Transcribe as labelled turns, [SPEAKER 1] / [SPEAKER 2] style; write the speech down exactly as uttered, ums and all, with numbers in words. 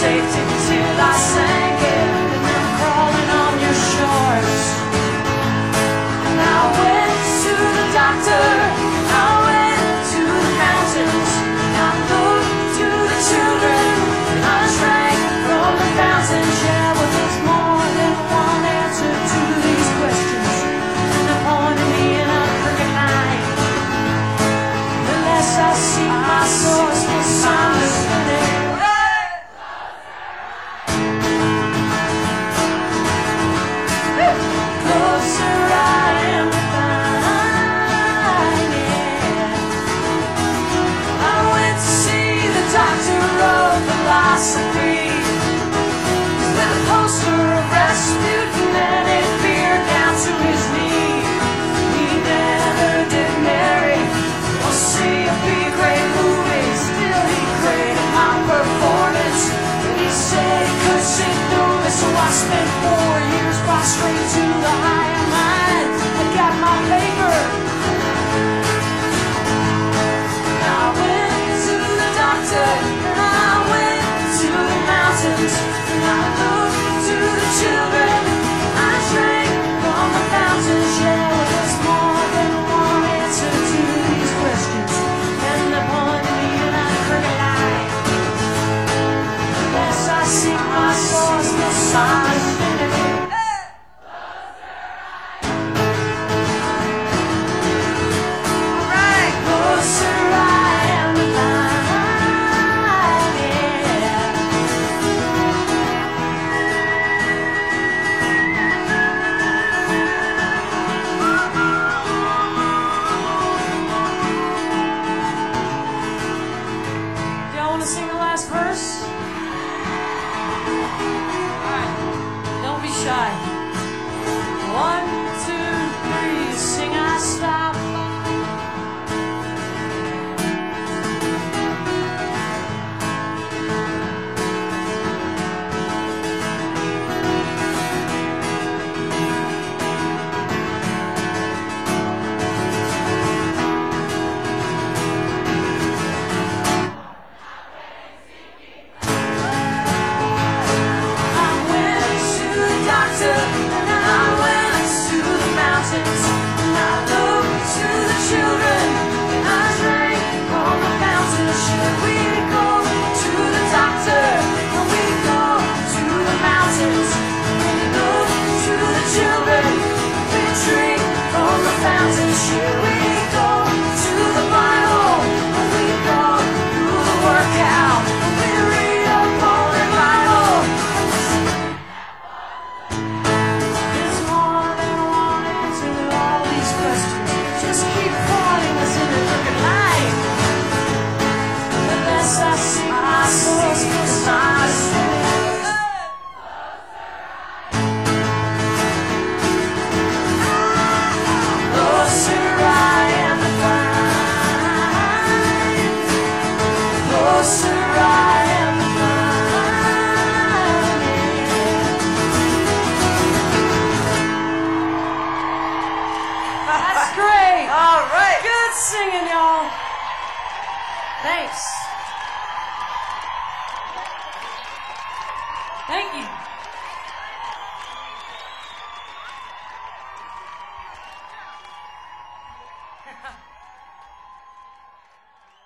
[SPEAKER 1] safety till I sank it, and I'm crawling on your shores. And I went to the doctor, I went to the mountains, I looked to the children, and I drank from the fountains. Yeah, well, there's more than one answer to these questions, and they pointed me in a crooked line. The less I see my source, the sun is spinning. With a poster of Rasputin and a beard down to his knee. He never did marry or see a B-grade movie. Still he created my performance. He said he could sit through it, so I spent four years prostrate to the higher mind that got my paper. I went to the doctor, and I went to the mountains, and I looked to the children, I drank from the fountains. Yeah, well, there's more than one answer to these questions, and they pointed me in a crooked line. Unless I seek my source, the sun is infinity. Alright, closer I am to find, yeah. Y'all want to sing the last verse? Alright, don't be shy. One, two, three, sing I stop. That's great.
[SPEAKER 2] All right.
[SPEAKER 1] Good singing, y'all. Thanks. Thank you.